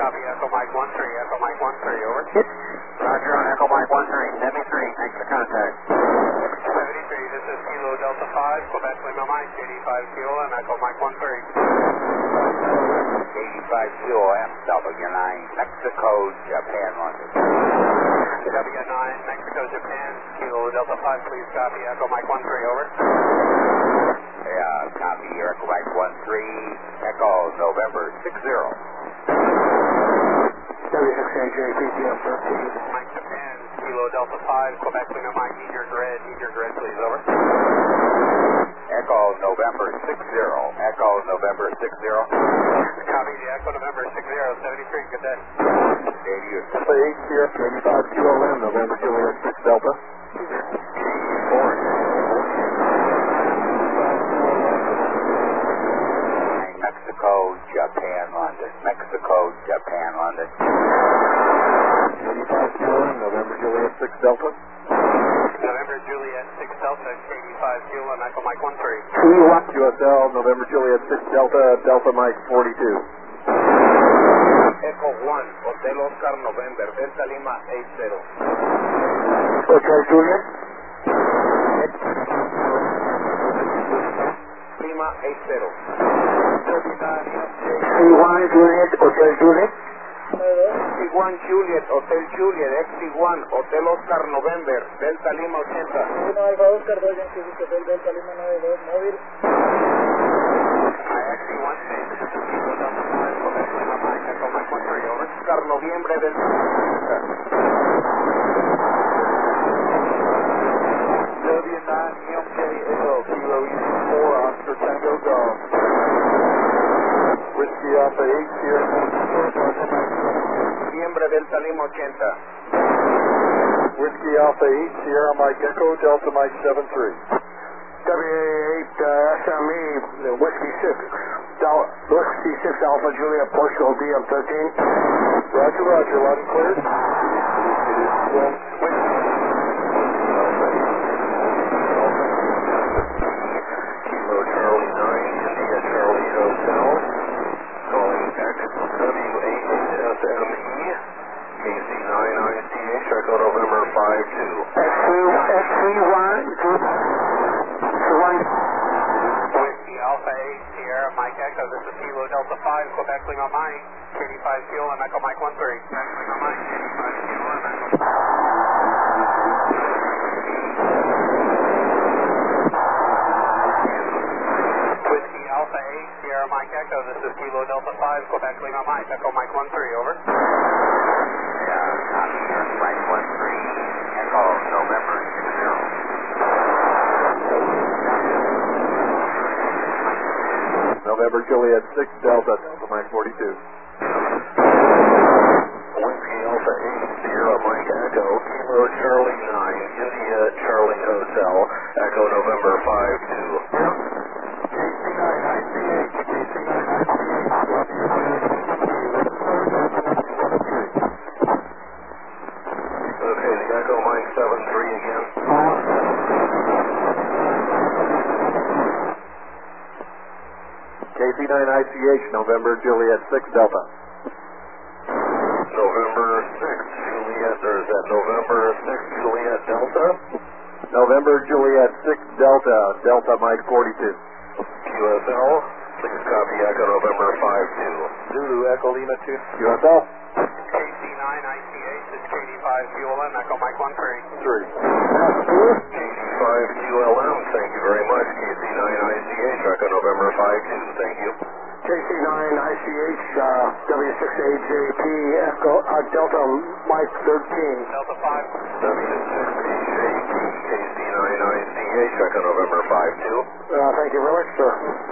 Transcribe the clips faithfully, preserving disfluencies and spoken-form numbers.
copy, Echo Mike one three, Echo Mike one three, over. Roger on Echo Mike one three, seventy-three, thanks for contact. seventy-three, this is Kilo Delta five, Quebec Lima Mike, eighty-five fuel, and Echo Mike one three. eighty-five fuel, M W nine, Mexico, Japan, London. W nine, Mexico, Japan, Kilo Delta five, please copy, Echo Mike one three, over. Yeah, copy, Echo Mike one three, Echo November six zero. W six A J P T M thirteen. Mike Japan, Kilo Delta five, Quebec Lima Mike, need your grid, need your grid, please, over. Echo November six zero, Echo November six zero. Copy the Echo November six zero, seventy-three, good day. Dave, you. Alpha eight Sierra eighty-five Q L M, November Juliet six Delta. Four. Mexico, Japan, London. Mexico, Japan, London. eighty-five Q L M, November Juliet six Delta. November Juliet six Delta, eighty-five fuel, and Echo Mike one three. Q S L, November Juliet six Delta, Delta Mike forty-two. Echo one, Hotel Oscar November, Delta Lima eight zero. Okay, Juliet. Lima eight zero. C one Juliet, Hotel Juliet. X one Juliet, Hotel Juliet, X one, Hotel Oscar November, Delta Lima ochenta. uno Alfa Oscar, dos Yankee, Hotel Delta Lima nueve dos, móvil. X one six, Kilo Delta five, Quebec Lima Mike, Echo Mike one three, over. Oscar Noviembre del W nine M K L, Kilo East four, Oscar Tango Golf. Whiskey Alpha eight Sierra Noviembre Delta Lima ochenta. Whiskey Alpha eight Sierra Mike Echo, Delta Mike seven three. W eight uh, S M E, Whiskey six, Del Whiskey six Alpha Juliet Portugal D M thirteen. Roger, roger, loud and clear. Kilo Charlie nine, India Charlie Hotel, calling X W eight S M E, K C nine I C H, Echo November five two. X three one, Whiskey Alpha eight, Sierra Mike Echo, this is Kilo Delta five, Quebec Lima Mike, eighty-five fuel, and Echo Mike one three. Quebec Lima Mike, eighty-five fuel, and Echo Whiskey Alpha eight, Sierra Mike Echo, this is Kilo Delta five, Quebec Lima Mike, Echo Mike one three, over. Yeah, copy, Echo Mike one three, Echo November six zero. November Juliet six Delta, Delta Mike forty-two. Whiskey Alpha eight Sierra Mike Echo, Kilo Charlie nine, India Charlie Hotel, Echo November five two. K C nine I C H, K C nine I C H. Okay, the Echo Mike seven three again. K C nine I C H, November Juliet six Delta. November six Juliet, or is that November six Juliet Delta? November Juliet six Delta, Delta Mike forty-two. Q S L, please copy Echo November five two. Zulu Echo Lima two. Q S L. K C nine I C H, this is K D five fuel, and Echo Mike one three. three. K D five Q L M, thank you very much. K C nine I C H, Echo November five two, thank you. K C nine I C H, uh, W six A J P, Echo, uh, Delta Mike thirteen. Delta five. W six A J P, K C nine I C H, Echo November five two. Uh, thank you very much, sir.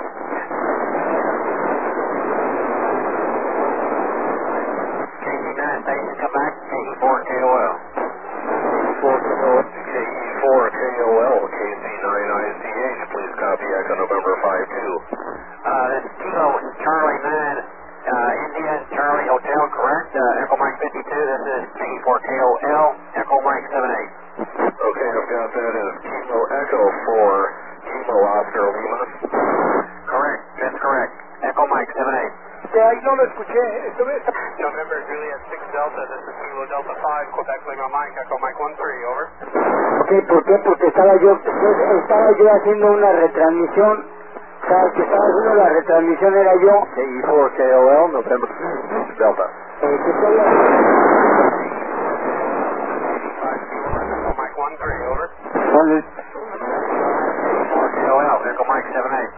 K C nine, thanks to come back, K E four K O L. four K O L, K E four K O L, K C nine I C H, please copy Echo November five two. Uh, that's Kilo Charlie nine, uh, India Charlie Hotel, correct? Uh, Echo Mike fifty-two, this is K E four K O L, Echo Mike seven eight. Okay, I've got that as Kilo Echo for Kilo Oscar Lima. Correct, that's correct. Echo Mike seven eight. Este, ahí no lo escuché. Esto es... November Juliet six Delta, this is Kilo Delta five, Quebec Lima Mike, Echo Mike one three, over. Ok, ¿por qué? Porque estaba yo, estaba yo haciendo una retransmisión. O sea, el que estaba haciendo la retransmisión era yo. K E four K O L, November six Delta. Eh, que estoy haciendo... Echo Mike one three, over. Con K O L, Echo Mike seven eight.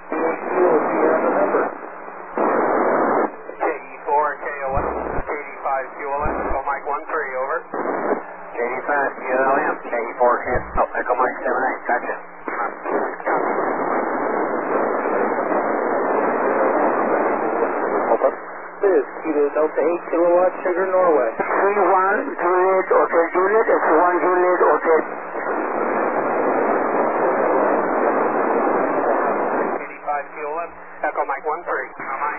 K E four K O L, K D five Q L M, Echo Mike one three, over. K D five Q L M, K E four K O L, Echo Mike seven eight, gotcha. This is Kilo Delta eight Kilowatt Sugar Norway. three one Juliet Hotel Juliet, it's one Juliet Hotel. K D five Q L M, Echo Mike one three, Echo Mike.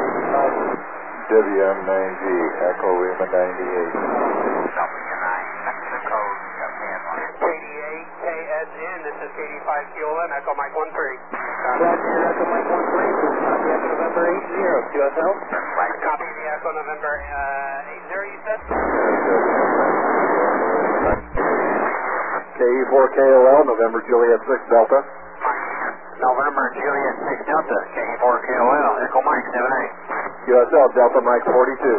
W M nine G, Echo Lima ninety-eight. W nine, Mexico, Japan one. K D eight K S N, this is K D five Q L M, Echo Mike one three. Roger, Echo Mike one three, copy Echo November eight zero, Q S L. Right, copy the Echo November uh, eight zero, you said? K E four K O L, November Juliet six Delta. November Juliet six Delta, K E four K O L, Echo Mike seven eight. Q S L, Delta Mike forty-two.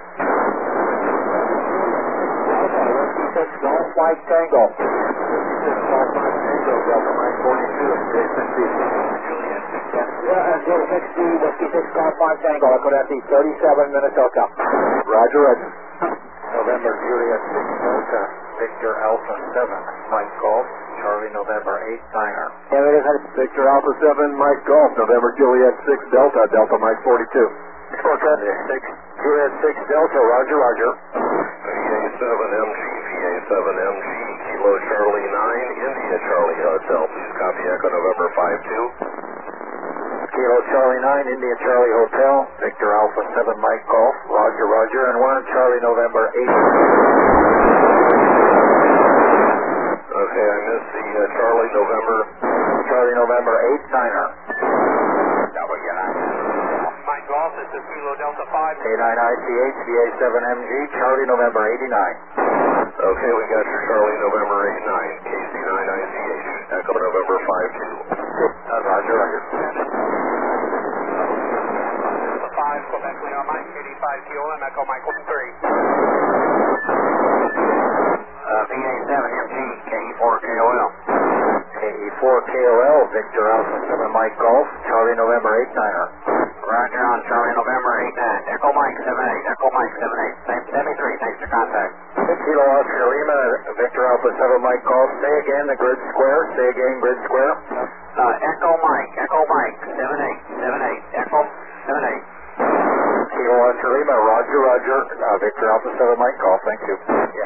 six Golf Mike Tango. six Golf Mike Tango, Delta Mike forty-two, Jason B. Juliet six Yeah, J six B, Whiskey six Golf Mike Tango, Echo F D, thirty-seven Minnesota. Roger, Roger. November Juliet six Delta, Victor Alpha seven, Mike Golf, Charlie November eight Niner. Victor Alpha seven, Mike Golf, November Juliet six Delta, Delta Mike forty-two. six Juliet six Delta, Roger, Roger. V A seven M G, V A seven M G, Kilo Charlie nine, India Charlie Hotel. Please copy Echo November five two. Kilo Charlie nine, India Charlie Hotel, Victor Alpha seven Mike Golf, Roger, Roger, and one Charlie November eight. Okay, I missed the uh, Charlie November. Charlie November eight Niner. W nine. Mike Golf, this is Kilo Delta five. A nine I C H, V A seven M G, Charlie November eighty-nine. Okay, we got your Charlie November eight nine, K C nine I C H, Echo November five two. Uh, Roger, Roger. Delta five, Quebec Lima Mike, K D five Q L M, Echo Mike one three. Uh, V A seven M G, K E four K O L. K E four K O L, Victor Alpha seven Mike Golf, Charlie November eight Niner. Roger on Charlie November eight nine, Echo Mike seven eight, Echo Mike seven eight, seventy-three, thanks for contact. Kilo Oscar Lima, Victor Alpha seven Mike Golf. Say again the grid square. Say again grid square. Uh, Echo Mike, Echo Mike seven eight, seven eight, Echo seven eight. Kilo Oscar Lima, Roger, Roger. Uh, Victor Alpha seven Mike Golf. Thank you. Yeah.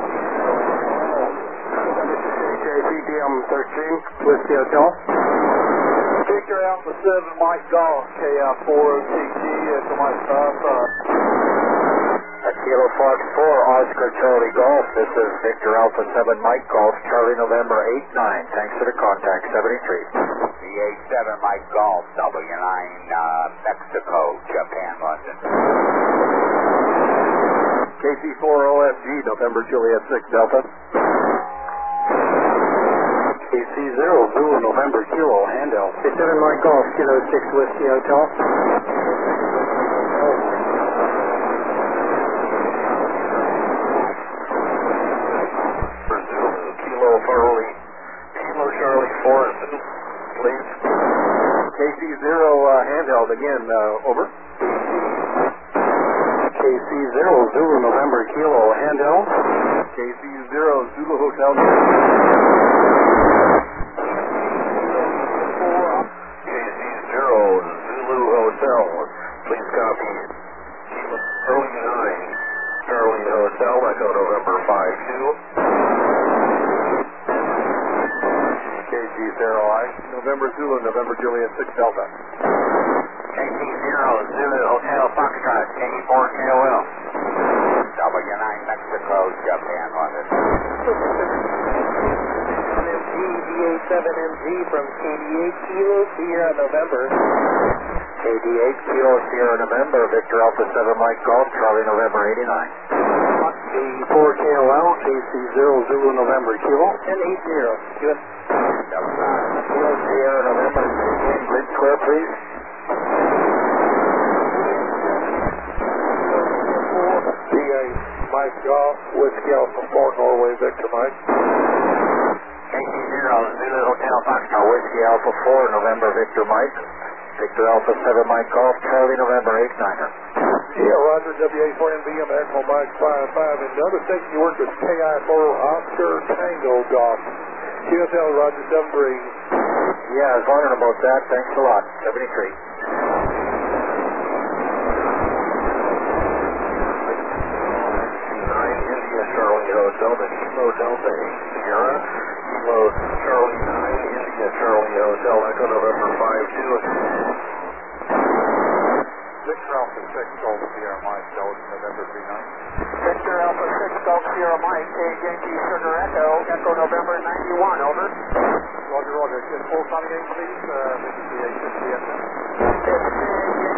J P D M thirteen, Whiskey Hotel. Victor Alpha seven Mike Golf, K F four O T G, Echo Mike Alpha. Kilo Fox four, Oscar Charlie Golf. This is Victor Alpha seven Mike Golf, Charlie November eight nine. Thanks for the contact, seventy-three. V A seven Mike Golf, W nine, uh, Mexico, Japan, London. K C four O F G, November Juliet six Delta. K C zero, Zulu, November Kilo, Handel. K seven Mike Golf, Kilo six Whiskey Hotel. Kilo Charlie, Kilo Charlie four, please. K C zero, uh, handheld again, uh, over. K C zero, Zulu, November Kilo, handheld. K C zero, Zulu Hotel. K C zero, Zulu Hotel. Please copy Kilo Charlie nine, Charlie Hotel, Echo November five two. K C zero I, November Zulu, November Juliet six Delta. K C zero, Zulu Hotel, Foxtrot, K E four K O L. W nine, Mexico, Japan, London. M G, V A seven M G from K D eight Kilo, Sierra November. K D eight Kilo Sierra November, Victor Alpha seven Mike Golf, Charlie November eighty-nine. B four K O L, K C zero Zulu November Kilo. ten eight zero. Good. Kilo Sierra November, grid square please. B eight Mike Golf, Whiskey Alpha four Norway, Victor Mike. K C zero Zulu Hotel Foxtrot, Whiskey Alpha four November, Victor Mike. Victor Alpha seven Mike Golf, Charlie November eight niner. Yeah, Roger, W A four M B M, Echo Mike five five. And the other station you work with K I four Oscar Tango Golf. Q S L Roger seven three. Yeah, I was wondering about that. Thanks a lot. seventy-three. nine India Charlie Hotel, the Kilo Delta eight Sierra. Kilo Charlie nine India Charlie Hotel, Echo November five two. Victor Alpha six Golf Sierra Mike, Delta November three nine. Victor Alpha six Golf Sierra Mike, K Yankee Sugar Echo, Echo November ninety-one, over. Roger, Roger. Full time again, please. Uh, this is the H S C S M. It's